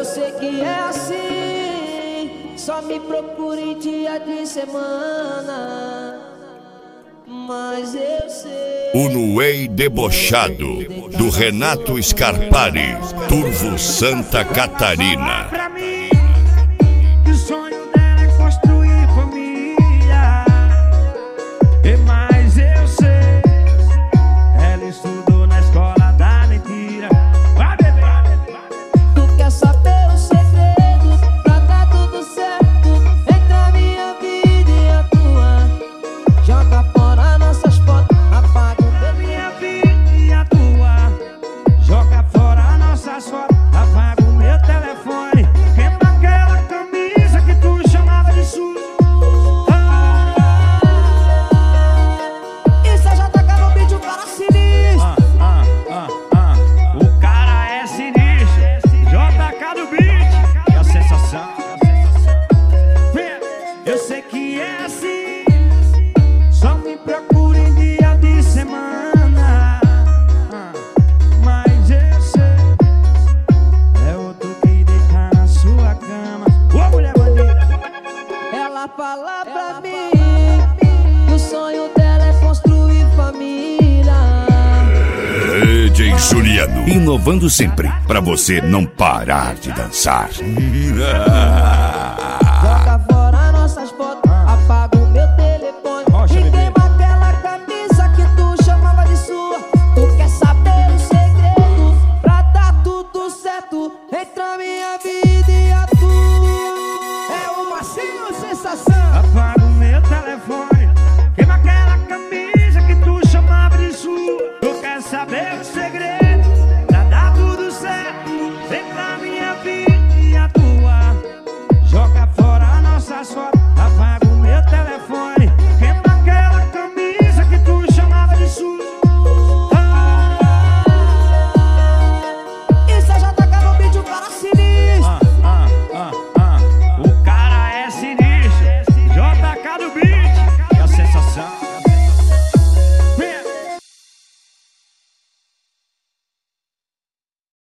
Eu sei que é assim, só me procure em dia de semana. Mas eu sei. O Nuei Debochado, do Renato Scarpari, Turvo Santa Catarina. Pra mim, que o sonho dela é construir família. E mais eu sei, ela estudou na escola da mentira. Vai, bebê! Tu quer saber o segredo pra dar tudo certo entre a minha vida e a tua? Joga fora nossas fotos, apaga o meu. Minha vida e a tua. Joga fora nossas fotos, apaga o meu telefone. Quebra aquela camisa que tu chamava de sua. E cê já toca no vídeo para sinistro. O cara é sinistro. JK do beat, é a sensação. Eu sei que é assim, só me procura em dia de semana. Mas eu sei, é outro que deita na sua cama. Ô mulher bandida! Ela fala pra mim que o sonho dela é construir família. DJ Juliano, inovando sempre, pra você não parar de dançar. Joga fora nossas fotos, apaga o meu telefone. Rocha, E bebê. queima aquela camisa que tu chamava de sua. Tu quer saber o segredo pra dar tudo certo entre a minha vida e a tua? É uma sensação. Apaga o meu telefone, queima aquela camisa que tu chamava de sua. Tu quer saber o segredo pra dar tudo certo entre a minha vida e a tua? Joga fora nossas fotos, apaga o meu telefone, queima aquela camisa que tu chamava de sua. E cê já toca no vídeo para sinistro. O cara é sinistro. JK do beat, é a sensação.